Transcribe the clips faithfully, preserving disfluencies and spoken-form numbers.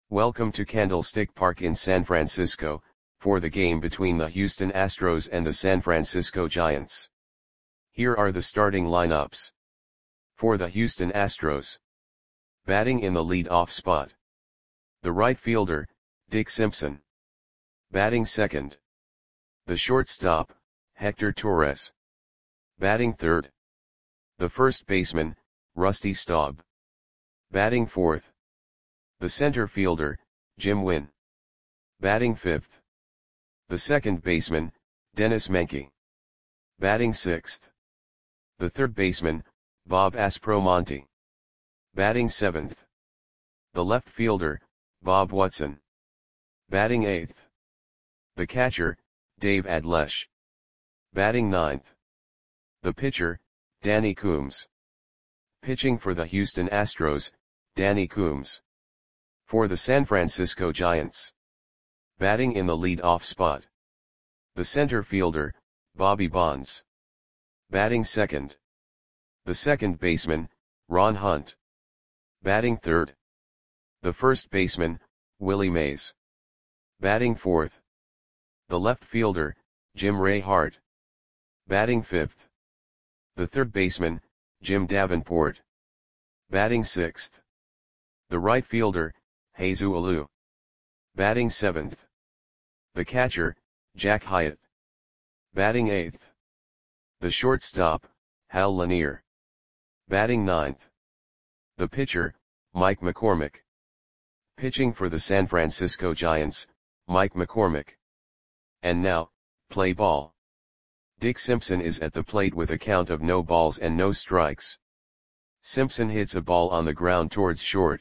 Welcome to Candlestick Park in San Francisco, for the game between the Houston Astros and the San Francisco Giants. Here are the starting lineups. For the Houston Astros. Batting in the lead-off spot. The right fielder, Dick Simpson. Batting second. The shortstop, Hector Torres. Batting third. The first baseman, Rusty Staub. Batting fourth. The center fielder, Jim Wynn. Batting fifth. The second baseman, Dennis Menke. Batting sixth. The third baseman, Bob Aspromonte. Batting seventh. The left fielder, Bob Watson. Batting eighth. The catcher, Dave Adlesh. Batting ninth. The pitcher, Danny Coombs. Pitching for the Houston Astros, Danny Coombs. For the San Francisco Giants. Batting in the lead-off spot. The center fielder, Bobby Bonds. Batting second. The second baseman, Ron Hunt. Batting third. The first baseman, Willie Mays. Batting fourth. The left fielder, Jim Ray Hart. Batting fifth. The third baseman, Jim Davenport. Batting sixth. The right fielder, Jesus Alou. Batting seventh. The catcher, Jack Hyatt. Batting eighth. The shortstop, Hal Lanier. Batting ninth. The pitcher, Mike McCormick. Pitching for the San Francisco Giants, Mike McCormick. And now, play ball. Dick Simpson is at the plate with a count of no balls and no strikes. Simpson hits a ball on the ground towards short.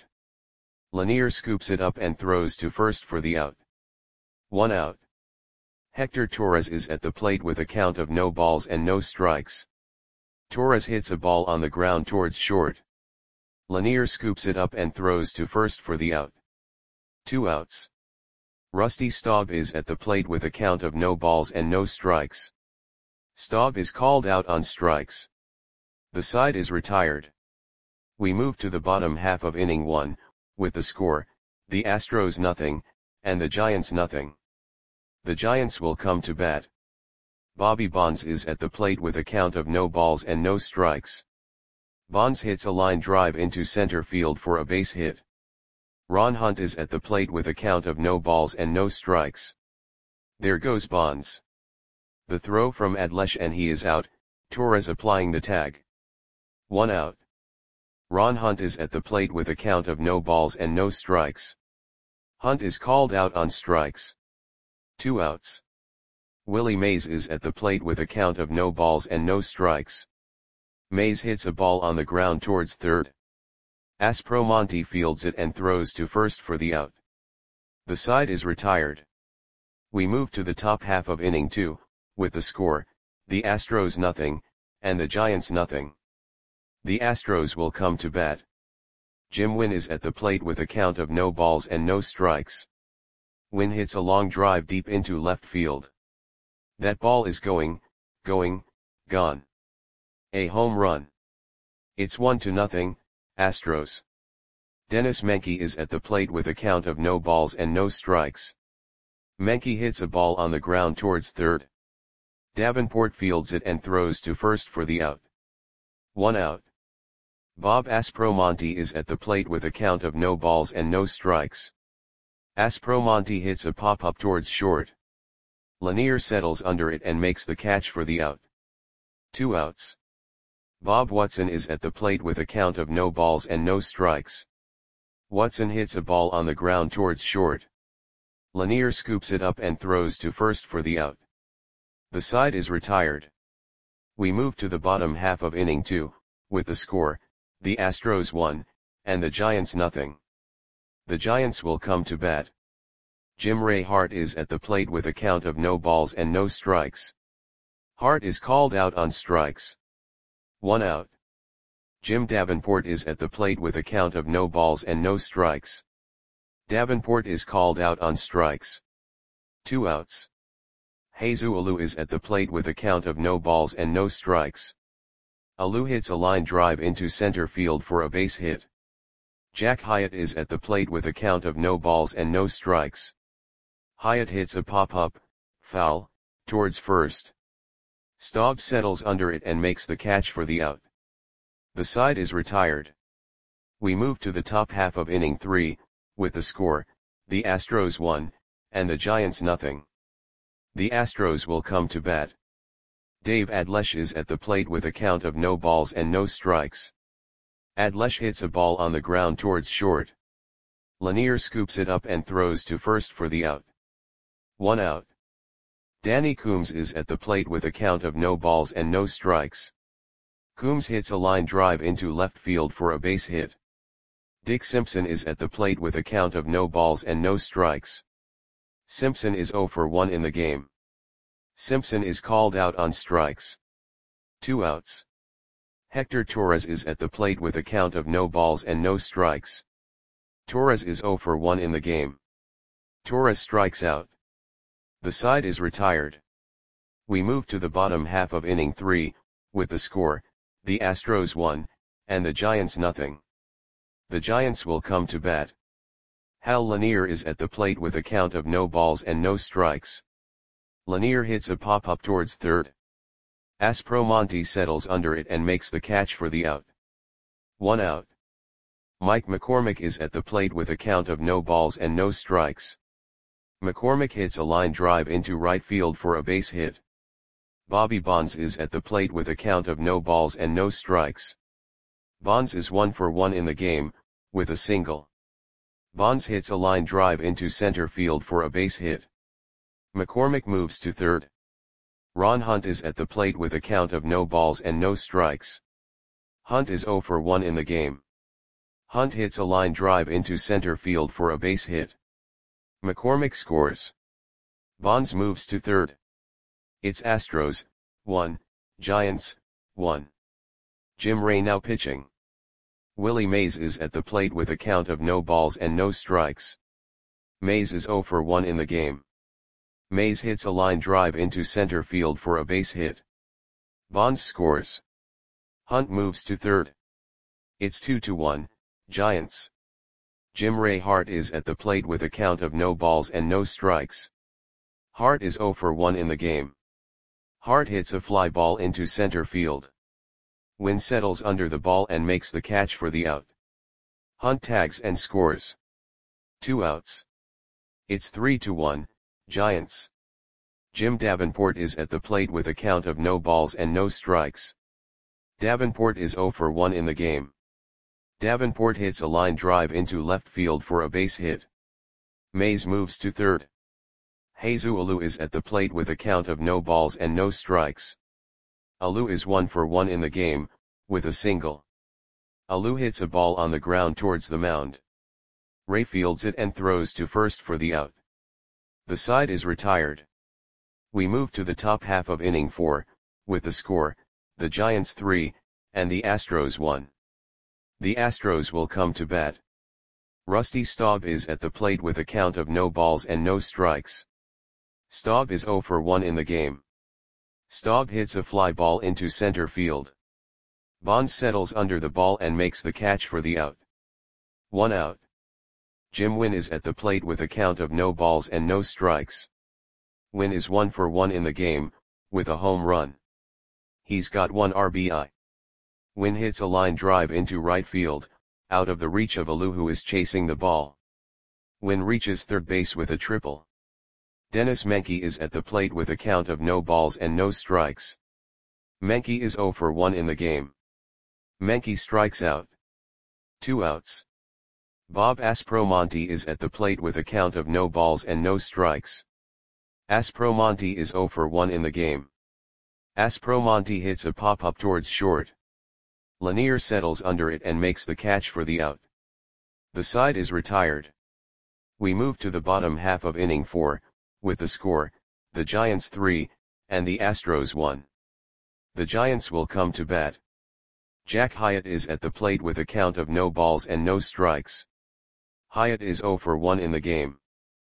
Lanier scoops it up and throws to first for the out. One out. Hector Torres is at the plate with a count of no balls and no strikes. Torres hits a ball on the ground towards short. Lanier scoops it up and throws to first for the out. Two outs. Rusty Staub is at the plate with a count of no balls and no strikes. Staub is called out on strikes. The side is retired. We move to the bottom half of inning one, with the score, the Astros nothing, and the Giants nothing. The Giants will come to bat. Bobby Bonds is at the plate with a count of no balls and no strikes. Bonds hits a line drive into center field for a base hit. Ron Hunt is at the plate with a count of no balls and no strikes. There goes Bonds. The throw from Adlesh and he is out, Torres applying the tag. One out. Ron Hunt is at the plate with a count of no balls and no strikes. Hunt is called out on strikes. Two outs. Willie Mays is at the plate with a count of no balls and no strikes. Mays hits a ball on the ground towards third. Aspromonte fields it and throws to first for the out. The side is retired. We move to the top half of inning two, with the score, the Astros nothing, and the Giants nothing. The Astros will come to bat. Jim Wynn is at the plate with a count of no balls and no strikes. Wynn hits a long drive deep into left field. That ball is going, going, gone. A home run. It's one to nothing, Astros. Dennis Menke is at the plate with a count of no balls and no strikes. Menke hits a ball on the ground towards third. Davenport fields it and throws to first for the out. One out. Bob Aspromonte is at the plate with a count of no balls and no strikes. Aspromonte hits a pop-up towards short. Lanier settles under it and makes the catch for the out. Two outs. Bob Watson is at the plate with a count of no balls and no strikes. Watson hits a ball on the ground towards short. Lanier scoops it up and throws to first for the out. The side is retired. We move to the bottom half of inning two, with the score, the Astros one, and the Giants nothing. The Giants will come to bat. Jim Ray Hart is at the plate with a count of no balls and no strikes. Hart is called out on strikes. One out. Jim Davenport is at the plate with a count of no balls and no strikes. Davenport is called out on strikes. Two outs. Jesus Alou is at the plate with a count of no balls and no strikes. Alou hits a line drive into center field for a base hit. Jack Hyatt is at the plate with a count of no balls and no strikes. Hyatt hits a pop-up, foul, towards first. Staub settles under it and makes the catch for the out. The side is retired. We move to the top half of inning three, with the score, the Astros one, and the Giants nothing. The Astros will come to bat. Dave Adlesh is at the plate with a count of no balls and no strikes. Adlesh hits a ball on the ground towards short. Lanier scoops it up and throws to first for the out. One out. Danny Coombs is at the plate with a count of no balls and no strikes. Coombs hits a line drive into left field for a base hit. Dick Simpson is at the plate with a count of no balls and no strikes. Simpson is zero for one in the game. Simpson is called out on strikes. Two outs. Hector Torres is at the plate with a count of no balls and no strikes. Torres is zero for one in the game. Torres strikes out. The side is retired. We move to the bottom half of inning three, with the score, the Astros one, and the Giants nothing. The Giants will come to bat. Hal Lanier is at the plate with a count of no balls and no strikes. Lanier hits a pop-up towards third. Aspromonte settles under it and makes the catch for the out. One out. Mike McCormick is at the plate with a count of no balls and no strikes. McCormick hits a line drive into right field for a base hit. Bobby Bonds is at the plate with a count of no balls and no strikes. Bonds is one for one in the game, with a single. Bonds hits a line drive into center field for a base hit. McCormick moves to third. Ron Hunt is at the plate with a count of no balls and no strikes. Hunt is zero for one in the game. Hunt hits a line drive into center field for a base hit. McCormick scores. Bonds moves to third. It's Astros, one, Giants, one. Jim Ray now pitching. Willie Mays is at the plate with a count of no balls and no strikes. Mays is zero for one in the game. Mays hits a line drive into center field for a base hit. Bonds scores. Hunt moves to third. It's two to one, Giants. Jim Ray Hart is at the plate with a count of no balls and no strikes. Hart is zero for one in the game. Hart hits a fly ball into center field. Wynn settles under the ball and makes the catch for the out. Hunt tags and scores. Two outs. It's three to one, Giants. Jim Davenport is at the plate with a count of no balls and no strikes. Davenport is zero for one in the game. Davenport hits a line drive into left field for a base hit. Mays moves to third. Jesus Alou is at the plate with a count of no balls and no strikes. Alou is one for one in the game, with a single. Alou hits a ball on the ground towards the mound. Ray fields it and throws to first for the out. The side is retired. We move to the top half of inning four, with the score, the Giants three, and the Astros one. The Astros will come to bat. Rusty Staub is at the plate with a count of no balls and no strikes. Staub is zero for one in the game. Staub hits a fly ball into center field. Bonds settles under the ball and makes the catch for the out. One out. Jim Wynn is at the plate with a count of no balls and no strikes. Wynn is one for one in the game, with a home run. He's got one R B I. Wynn hits a line drive into right field, out of the reach of Alou who is chasing the ball. Wynn reaches third base with a triple. Dennis Menke is at the plate with a count of no balls and no strikes. Menke is zero for one in the game. Menke strikes out. Two outs. Bob Aspromonte is at the plate with a count of no balls and no strikes. Aspromonte is zero for one in the game. Aspromonte hits a pop-up towards short. Lanier settles under it and makes the catch for the out. The side is retired. We move to the bottom half of inning four, with the score, the Giants three, and the Astros one. The Giants will come to bat. Jack Hyatt is at the plate with a count of no balls and no strikes. Hyatt is zero for one in the game.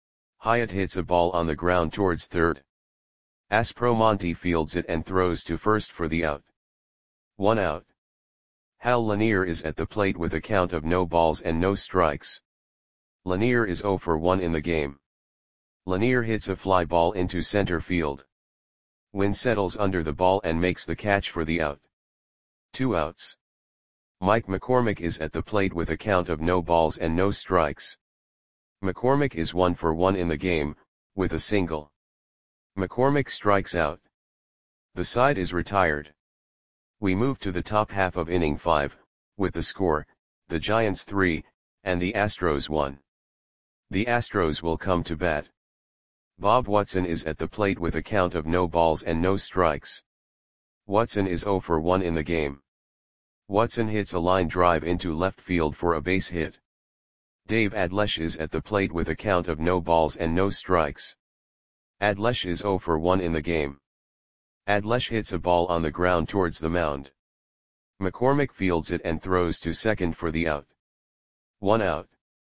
Hyatt hits a ball on the ground towards third. Aspromonte fields it and throws to first for the out. One out. Hal Lanier is at the plate with a count of no balls and no strikes. Lanier is zero for one in the game. Lanier hits a fly ball into center field. Wynn settles under the ball and makes the catch for the out. Two outs. Mike McCormick is at the plate with a count of no balls and no strikes. McCormick is one for one in the game, with a single. McCormick strikes out. The side is retired. We move to the top half of inning five, with the score, the Giants three, and the Astros one. The Astros will come to bat. Bob Watson is at the plate with a count of no balls and no strikes. Watson is zero for one in the game. Watson hits a line drive into left field for a base hit. Dave Adlesh is at the plate with a count of no balls and no strikes. Adlesh is zero for one in the game. Adlesh hits a ball on the ground towards the mound. McCormick fields it and throws to second for the out. One out.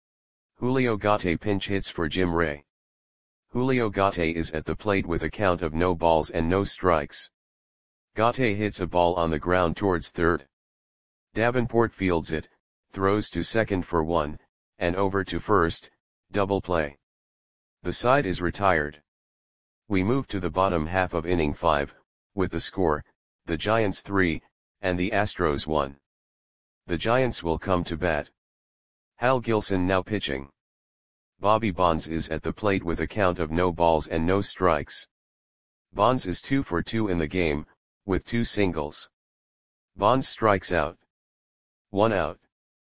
Julio Gate pinch hits for Jim Ray. Julio Gate is at the plate with a count of no balls and no strikes. Gate hits a ball on the ground towards third. Davenport fields it, throws to second for one, and over to first, double play. The side is retired. We move to the bottom half of inning five, with the score, the Giants three, and the Astros one. The Giants will come to bat. Hal Gilson now pitching. Bobby Bonds is at the plate with a count of no balls and no strikes. Bonds is two for two in the game, with two singles. Bonds strikes out. One out.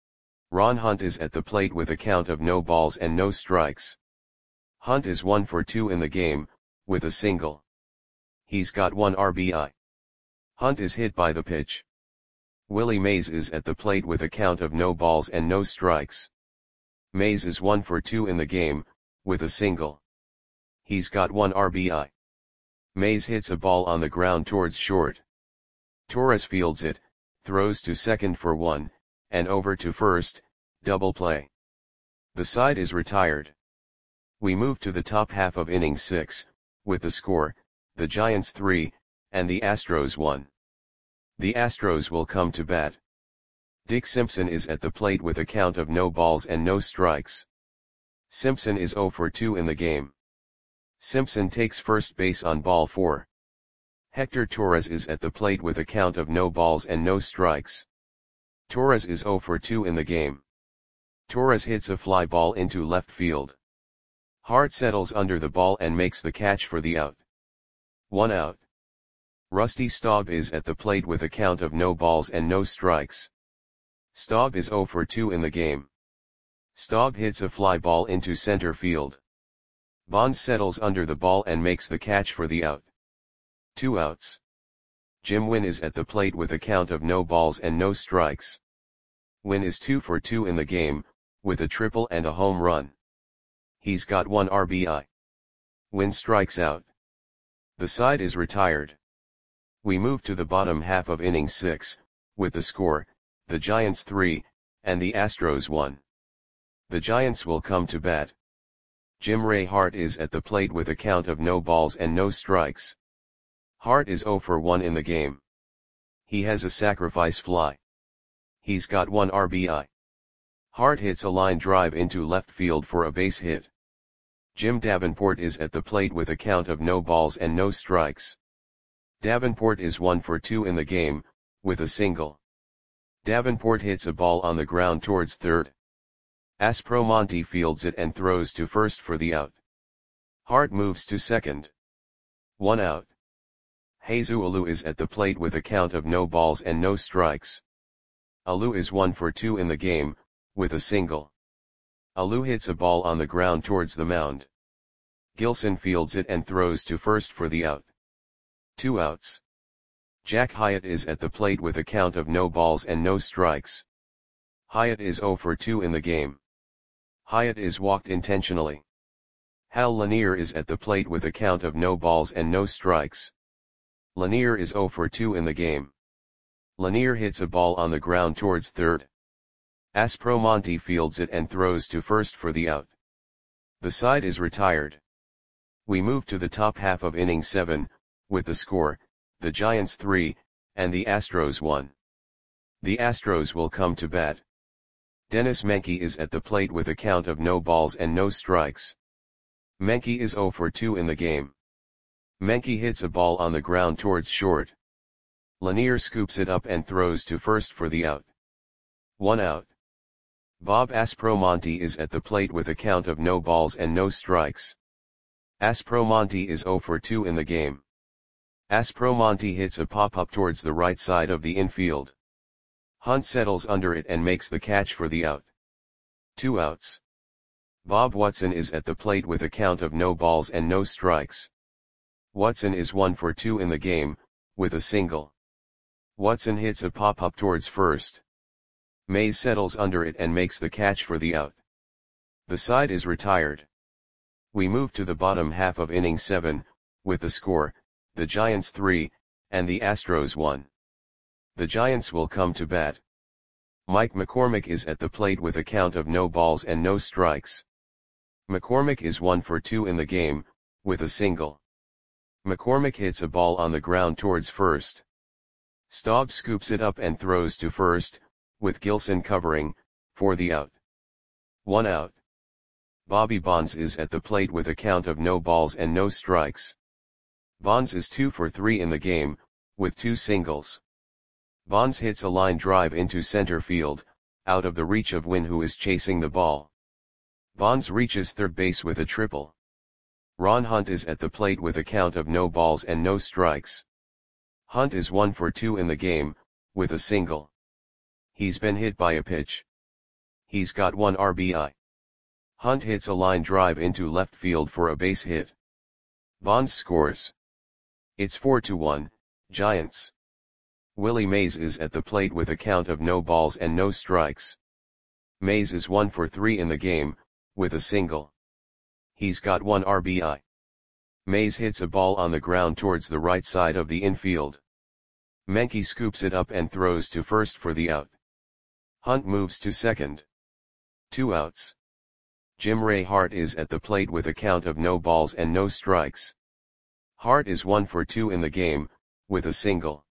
Ron Hunt is at the plate with a count of no balls and no strikes. Hunt is one for two in the game, with a single. He's got one R B I. Hunt is hit by the pitch. Willie Mays is at the plate with a count of no balls and no strikes. Mays is one for two in the game, with a single. He's got one R B I. Mays hits a ball on the ground towards short. Torres fields it, throws to second for one, and over to first, double play. The side is retired. We move to the top half of inning six, with the score, the Giants three, and the Astros one. The Astros will come to bat. Dick Simpson is at the plate with a count of no balls and no strikes. Simpson is zero for two in the game. Simpson takes first base on ball four. Hector Torres is at the plate with a count of no balls and no strikes. Torres is zero for two in the game. Torres hits a fly ball into left field. Hart settles under the ball and makes the catch for the out. One out. Rusty Staub is at the plate with a count of no balls and no strikes. Staub is zero for two in the game. Staub hits a fly ball into center field. Bonds settles under the ball and makes the catch for the out. Two outs. Jim Wynn is at the plate with a count of no balls and no strikes. Wynn is two for two in the game, with a triple and a home run. He's got one R B I. Wynn strikes out. The side is retired. We move to the bottom half of inning six, with the score, the Giants three, and the Astros one. The Giants will come to bat. Jim Ray Hart is at the plate with a count of no balls and no strikes. Hart is zero for one in the game. He has a sacrifice fly. He's got one R B I. Hart hits a line drive into left field for a base hit. Jim Davenport is at the plate with a count of no balls and no strikes. Davenport is one for two in the game, with a single. Davenport hits a ball on the ground towards third. Aspromonte fields it and throws to first for the out. Hart moves to second. One out. Jesus Alou is at the plate with a count of no balls and no strikes. Alou is one for two in the game, with a single. Alou hits a ball on the ground towards the mound. Gilson fields it and throws to first for the out. Two outs. Jack Hyatt is at the plate with a count of no balls and no strikes. Hyatt is zero for two in the game. Hyatt is walked intentionally. Hal Lanier is at the plate with a count of no balls and no strikes. Lanier is zero for two in the game. Lanier hits a ball on the ground towards third. Aspromonte fields it and throws to first for the out. The side is retired. We move to the top half of inning seven, with the score, the Giants three, and the Astros one. The Astros will come to bat. Dennis Menke is at the plate with a count of no balls and no strikes. Menke is zero for two in the game. Menke hits a ball on the ground towards short. Lanier scoops it up and throws to first for the out. One out. Bob Aspromonte is at the plate with a count of no balls and no strikes. Aspromonte is zero for two in the game. Aspromonte hits a pop-up towards the right side of the infield. Hunt settles under it and makes the catch for the out. Two outs. Bob Watson is at the plate with a count of no balls and no strikes. Watson is one for two in the game, with a single. Watson hits a pop-up towards first. Mays settles under it and makes the catch for the out. The side is retired. We move to the bottom half of inning seven, with the score, the Giants three, and the Astros one. The Giants will come to bat. Mike McCormick is at the plate with a count of no balls and no strikes. McCormick is one for two in the game, with a single. McCormick hits a ball on the ground towards first. Staub scoops it up and throws to first, with Gilson covering, for the out. One out. Bobby Bonds is at the plate with a count of no balls and no strikes. Bonds is two for three in the game, with two singles. Bonds hits a line drive into center field, out of the reach of Wynn, who is chasing the ball. Bonds reaches third base with a triple. Ron Hunt is at the plate with a count of no balls and no strikes. Hunt is one for two in the game, with a single. He's been hit by a pitch. He's got one R B I. Hunt hits a line drive into left field for a base hit. Bonds scores. It's four to one, Giants. Willie Mays is at the plate with a count of no balls and no strikes. Mays is one for three in the game, with a single. He's got one R B I. Mays hits a ball on the ground towards the right side of the infield. Menke scoops it up and throws to first for the out. Hunt moves to second. Two outs. Jim Ray Hart is at the plate with a count of no balls and no strikes. Hart is one for two in the game, with a single.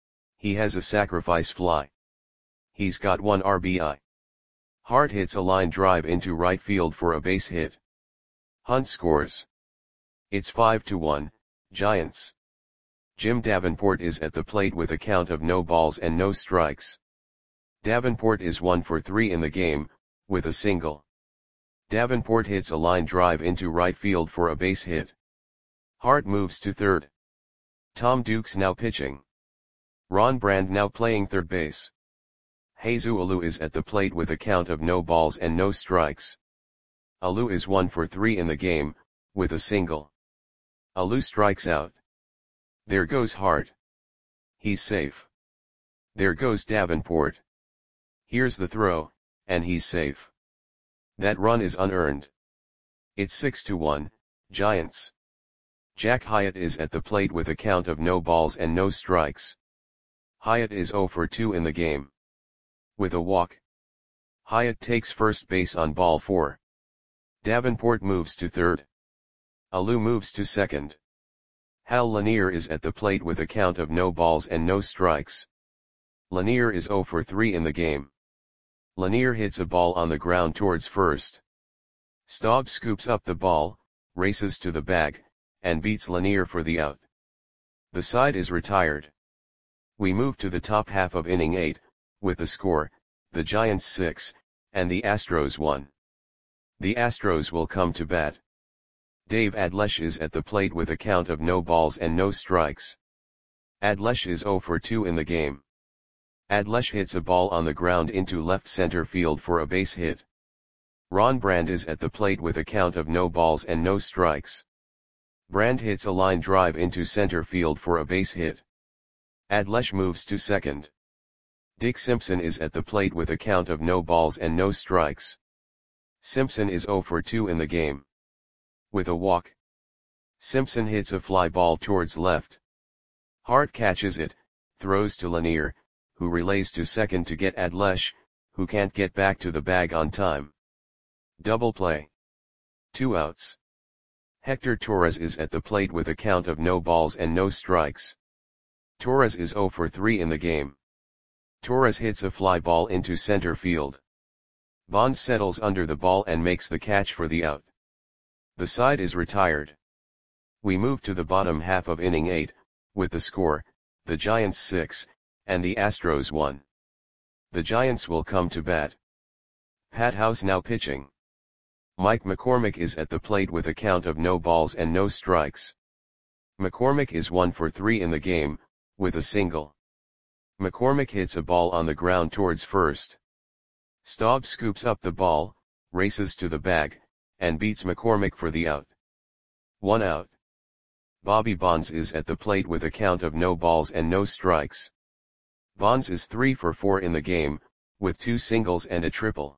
He has a sacrifice fly. He's got one R B I. Hart hits a line drive into right field for a base hit. Hunt scores. It's five to one, Giants. Jim Davenport is at the plate with a count of no balls and no strikes. Davenport is one for three in the game, with a single. Davenport hits a line drive into right field for a base hit. Hart moves to third. Tom Dukes now pitching. Ron Brand now playing third base. Jesus Alou is at the plate with a count of no balls and no strikes. Alou is one for three in the game, with a single. Alou strikes out. There goes Hart. He's safe. There goes Davenport. Here's the throw, and he's safe. That run is unearned. It's six to one, Giants. Jack Hyatt is at the plate with a count of no balls and no strikes. Hyatt is zero for two in the game. With a walk. Hyatt takes first base on ball four. Davenport moves to third. Alou moves to second. Hal Lanier is at the plate with a count of no balls and no strikes. Lanier is zero for three in the game. Lanier hits a ball on the ground towards first. Staub scoops up the ball, races to the bag, and beats Lanier for the out. The side is retired. We move to the top half of inning eight, with the score, the Giants six, and the Astros one. The Astros will come to bat. Dave Adlesh is at the plate with a count of no balls and no strikes. Adlesh is zero for two in the game. Adlesh hits a ball on the ground into left center field for a base hit. Ron Brand is at the plate with a count of no balls and no strikes. Brand hits a line drive into center field for a base hit. Adlesh moves to second. Dick Simpson is at the plate with a count of no balls and no strikes. Simpson is zero for two in the game. With a walk. Simpson hits a fly ball towards left. Hart catches it, throws to Lanier, who relays to second to get Adlesh, who can't get back to the bag on time. Double play. Two outs. Hector Torres is at the plate with a count of no balls and no strikes. Torres is zero for three in the game. Torres hits a fly ball into center field. Bonds settles under the ball and makes the catch for the out. The side is retired. We move to the bottom half of inning eight, with the score, the Giants six, and the Astros one. The Giants will come to bat. Pat House now pitching. Mike McCormick is at the plate with a count of no balls and no strikes. McCormick is one for three in the game, with a single. McCormick hits a ball on the ground towards first. Staub scoops up the ball, races to the bag, and beats McCormick for the out. One out. Bobby Bonds is at the plate with a count of no balls and no strikes. Bonds is three for four in the game, with two singles and a triple.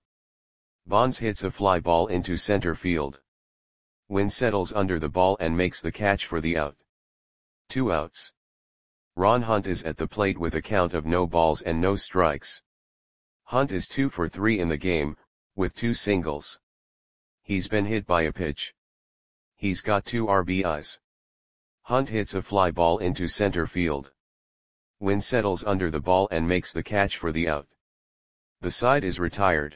Bonds hits a fly ball into center field. Wynn settles under the ball and makes the catch for the out. Two outs. Ron Hunt is at the plate with a count of no balls and no strikes. Hunt is two for three in the game, with two singles. He's been hit by a pitch. He's got two R B Is. Hunt hits a fly ball into center field. Wynn settles under the ball and makes the catch for the out. The side is retired.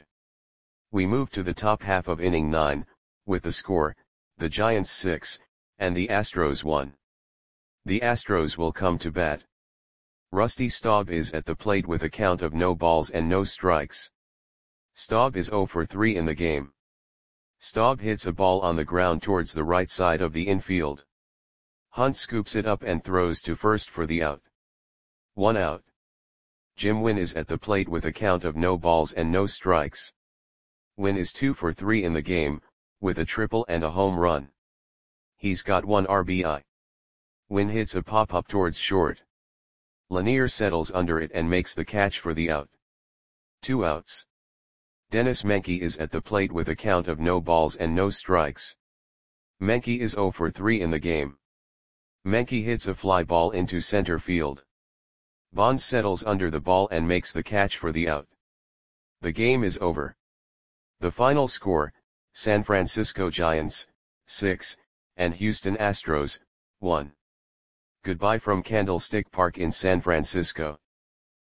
We move to the top half of inning nine, with the score, the Giants six, and the Astros one. The Astros will come to bat. Rusty Staub is at the plate with a count of no balls and no strikes. Staub is zero for three in the game. Staub hits a ball on the ground towards the right side of the infield. Hunt scoops it up and throws to first for the out. One out. Jim Wynn is at the plate with a count of no balls and no strikes. Wynn is two for three in the game, with a triple and a home run. He's got one R B I. Wynn hits a pop-up towards short. Lanier settles under it and makes the catch for the out. Two outs. Dennis Menke is at the plate with a count of no balls and no strikes. Menke is zero for three in the game. Menke hits a fly ball into center field. Bonds settles under the ball and makes the catch for the out. The game is over. The final score, San Francisco Giants, six, and Houston Astros, one. Goodbye from Candlestick Park in San Francisco.